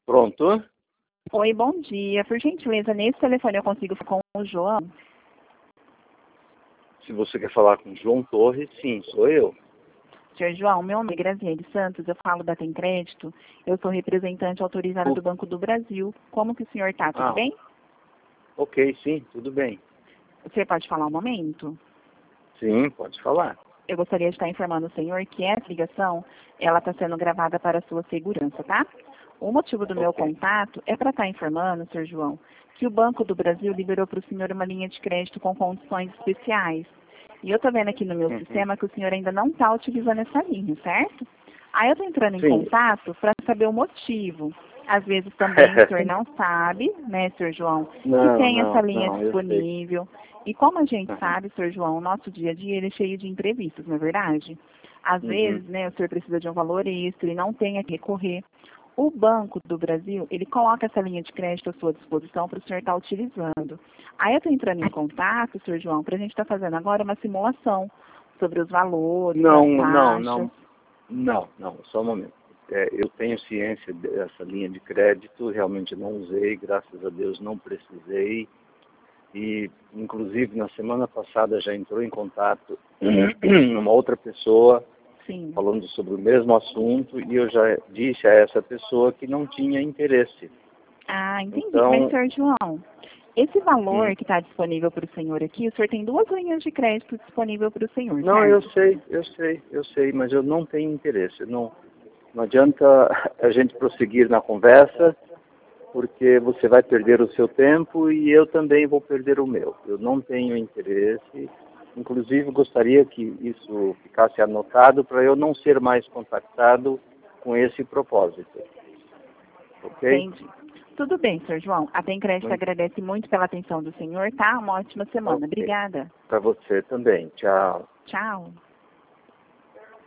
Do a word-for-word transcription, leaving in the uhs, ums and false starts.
Pronto? Oi, bom dia. Por gentileza, nesse telefone eu consigo falar com o João? Se você quer falar com João Torres, sim, sou eu. Senhor João, meu nome é Graziele Santos, eu falo da Tem Crédito. Eu sou representante autorizada O... do Banco do Brasil. Como que o senhor está? Tudo Ah, bem? ok, sim, tudo bem. O senhor pode falar um momento? Sim, pode falar. Eu gostaria de estar informando o senhor que essa ligação, ela está sendo gravada para a sua segurança, tá? O motivo do meu Ok. contato é para estar informando, senhor João, que o Banco do Brasil liberou para o senhor uma linha de crédito com condições especiais. E eu estou vendo aqui no meu Uhum. sistema que o senhor ainda não está utilizando essa linha, certo? Aí eu estou entrando em Sim. contato para saber o motivo. Às vezes também o senhor não sabe, né, senhor João, que Não, tem essa não, linha não, eu sei. disponível. E como a gente Uhum. sabe, senhor João, o nosso dia a dia ele é cheio de imprevistos, não é verdade? Às Uhum. vezes, né, o senhor precisa de um valor extra e não tem a que recorrer. O Banco do Brasil, ele coloca essa linha de crédito à sua disposição para o senhor estar utilizando. Aí eu estou entrando em contato, senhor João, para a gente estar fazendo agora uma simulação sobre os valores, Não, as não, taxas. não, não, não, só um momento. É, eu tenho ciência dessa linha de crédito, realmente não usei, graças a Deus não precisei. E, inclusive, na semana passada já entrou em contato uma outra pessoa Sim. falando sobre o mesmo assunto e eu já disse a essa pessoa que não tinha interesse. Ah, entendi. Então, Mas, senhor João, esse valor hum, que está disponível para o senhor aqui, o senhor tem duas linhas de crédito disponível para o senhor, não, eu certo? sei, eu sei, eu sei, mas eu não tenho interesse. Não, não adianta a gente prosseguir na conversa, porque você vai perder o seu tempo e eu também vou perder o meu. Eu não tenho interesse. Inclusive, gostaria que isso ficasse anotado para eu não ser mais contactado com esse propósito. Ok? Entendi. Tudo bem, senhor João. A Tem Crédito Muito agradece muito pela atenção do senhor, tá? Uma ótima semana. ok. Obrigada. Para você também. Tchau. Tchau.